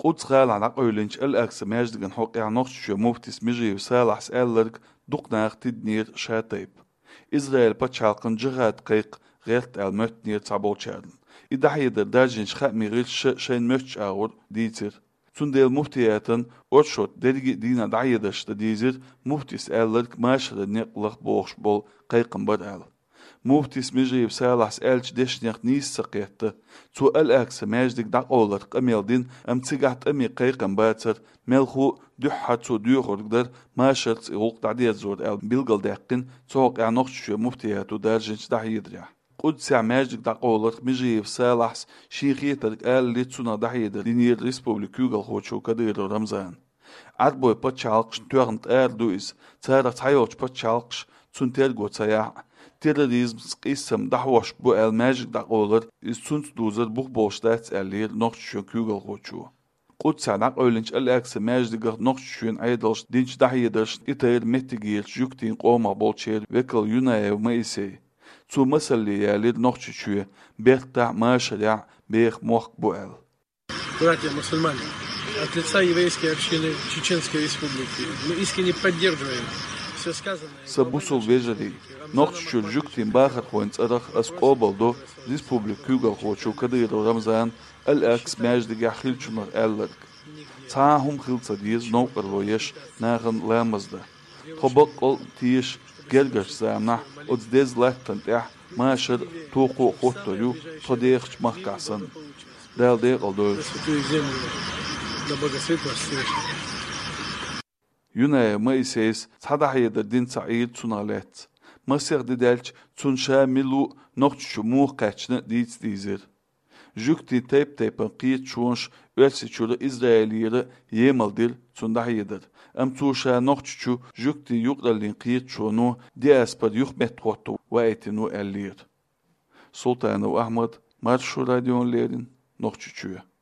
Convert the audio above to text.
Quds غال عن قولنش الأكس ماجدغن حق نقش مفتس مجي وسالح سألرك دقناق تدنير شاتيب إسرائيل بتشالقن جغات قيق غيرت المتنير تعبول شارن إذا يدر داجن شخاء ميغيل شين مش أور ديتر تنديل مفتياتن أرشوت درجي دينا دعيدش ديزر مفتس ألرك ماشر نقلق بوخش بول قيقن بدأل مفتس مجي بسالح سألش دشنيق نيس سقيته تو الأكس ماجدك دقولر قميل دين تيقعت قيقن باتر ملخو دحات تو ديوغر قدر ماشر تيغوق دعديت زور بيلغل داقين توق نقش مفتياتو دارجنش دعيدريا قدس ماجدك دقولر مجي بسالح شيخيتر اللي تسونا دعيدر دينير ريسبوبليك يوغل خوشو كدير رمزان عدبوي بتشالقش توغنت دويس تارت حيوش بتشالقش تون تيرغو تسياح terrorism قسم دحوش بو الماجد دقولر استونت دوزر بوخ بوشتات اللير نقش كوغل خوشو قدس عنق أولنش الأكس ماجد نقش عيدلش دينش دحيدرش إتير متجيل جوكتين قوما بولشير وكل يوناي وميسي تو مسلي يالير نقش شو بيرتع ماشريع بيخ موخ بوال. Братья мусульмане, от лица еврейской общины Чеченской Республики мы искренне поддерживаем все сказанное. Сабусул вежери, نقش جوكتين باخر خوينت أرخ أسقوبل دو ريسبوبليك كوغل خوشو كدير رمزان الأكس ماجد جاخيل شنر ألرك تاهم خلصة ديز نوقر رويش ناغن لامزده طبق تيش جرجش زامنح أدز لاتن تح ماشر توقو خوتو تديخش مخكاسن دال ديق الدول يونا مايسيس تحدحي دين سعيد سنالات مسيح ديدالش تنشا ملو نقش موخ قاتشنا ديت ديزر جوكتي تيب قيت شونش ورسي شورا إسرائيليرا يمال دير تندحيدر توشا نقشو جوكتي يقرلين قيت شونو دي أسبر يخمت خوتو وايتنو اللير سلطان أحمد مارشو راديون ليرين نقشو